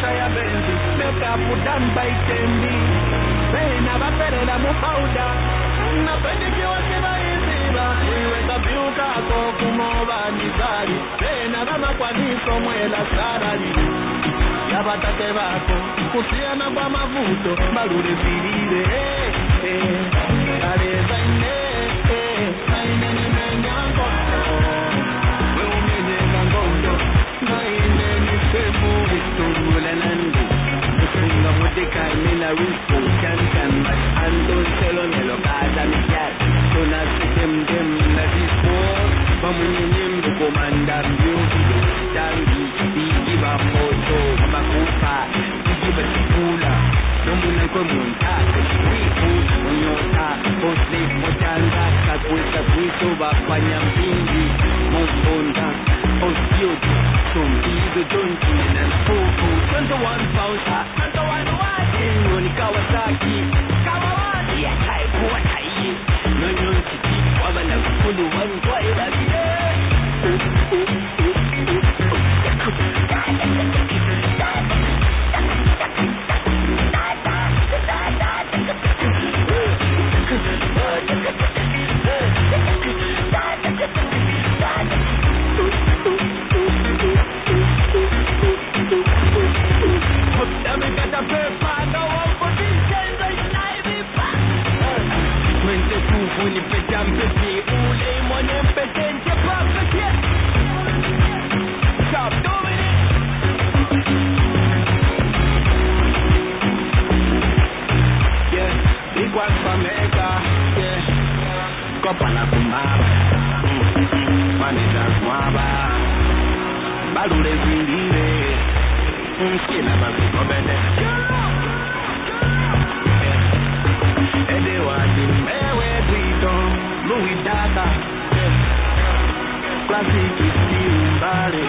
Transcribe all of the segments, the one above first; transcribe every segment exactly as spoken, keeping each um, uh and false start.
shaya benzi make up done by tendi bena baperela mu powder na pendiki wasiba iziba iwe kabyuka ko kumoba nizali bena bama kwaniso mwela sarali yabatate bako kusiana kwa mavuto balule filire eh ale zaine eh zaine ni menyango we umene mangondo zaine ni semu vitulula nandi singa mudika mina wifu chantan mas andon selo nelo kaza mikyat tuna sitem dem na dispo bamunyenyem komanda mbyoki tangi bigiba moto makupa bigiba tikula nomuna kwa munta wifu unyota bosle mojanga kakwesa kwiso bafanya mpingi mosonda osyoto sombizo donji na fufu twenty-one pounds twenty-one wati ngoni Kawasaki Kawasaki ya taipu wa taiye nonyo chiti wabana kukulu wangwa ibabide Kopala kumaba maneza mwaba balule zindile mkina bazikobende ede wadi mewe twito Louis Dada classic still mbale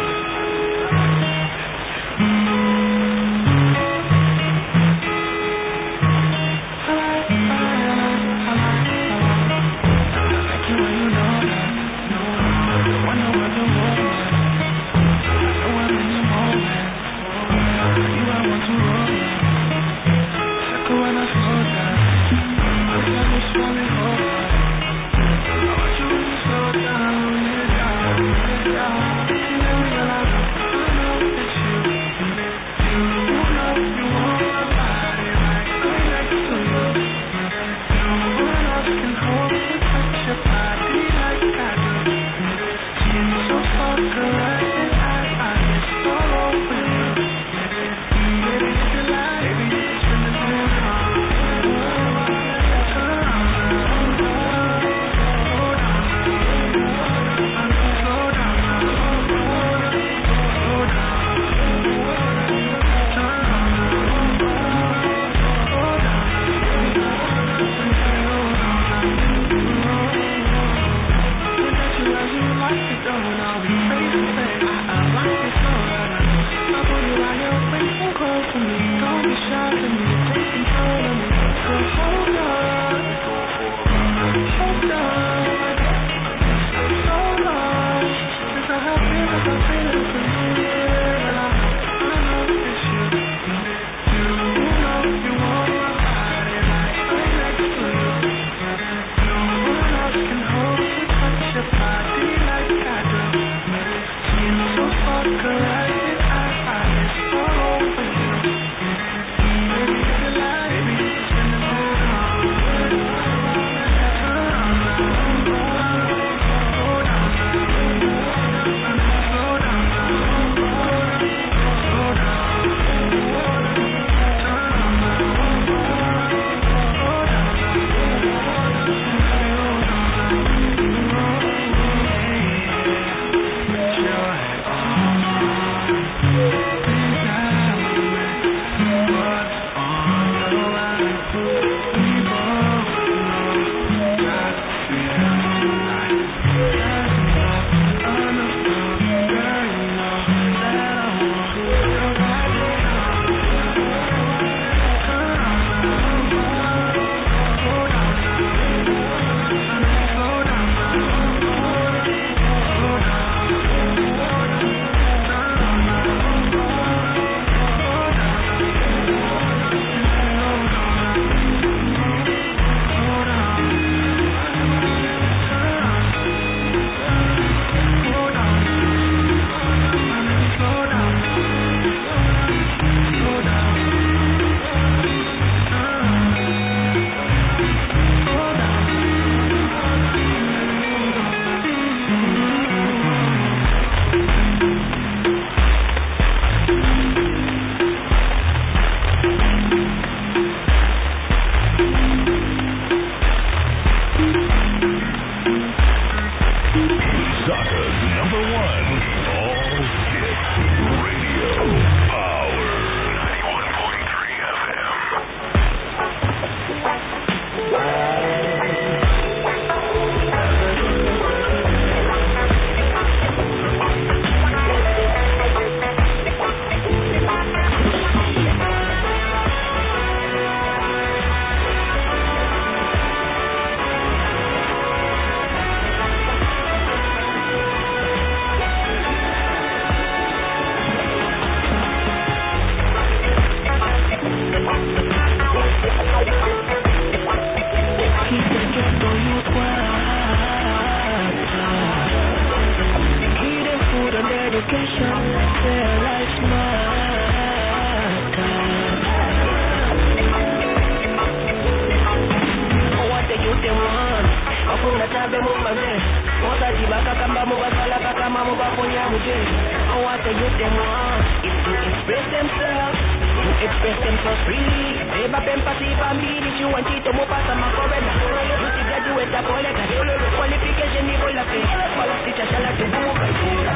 dress. I want to get them want is to express themselves, to express themselves freely. Never empathy for me, if you want it to move past my foreign. You see graduate a college, qualification ni bola fe. Follow teacher shall I to move by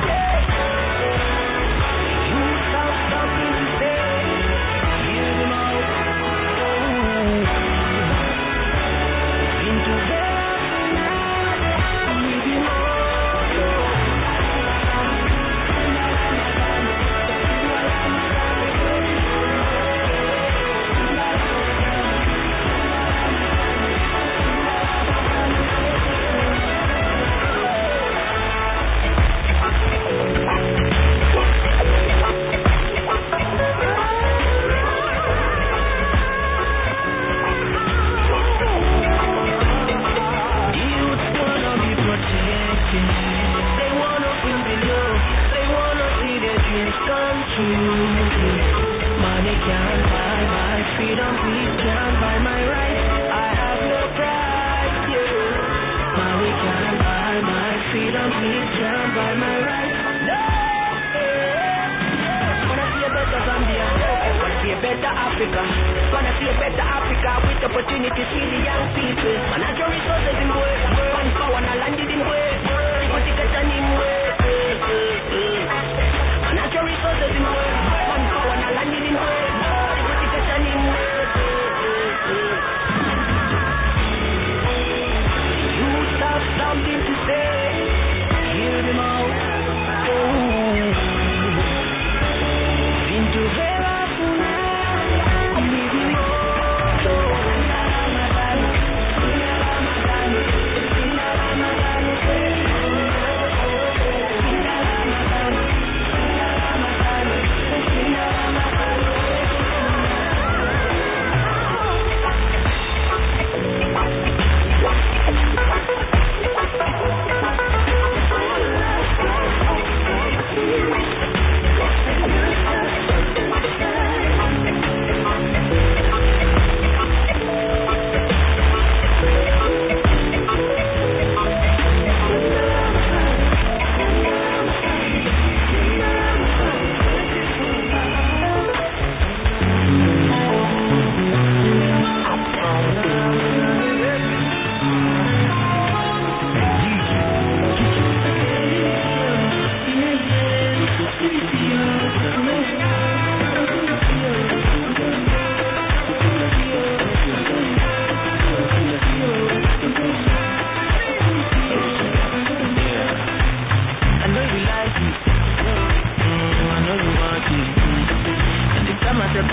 you have something to say. Hear them out. Into them, leave him Africa. Wanna see a better Africa with opportunities for the young people. Natural resources in world, one power and landed in world.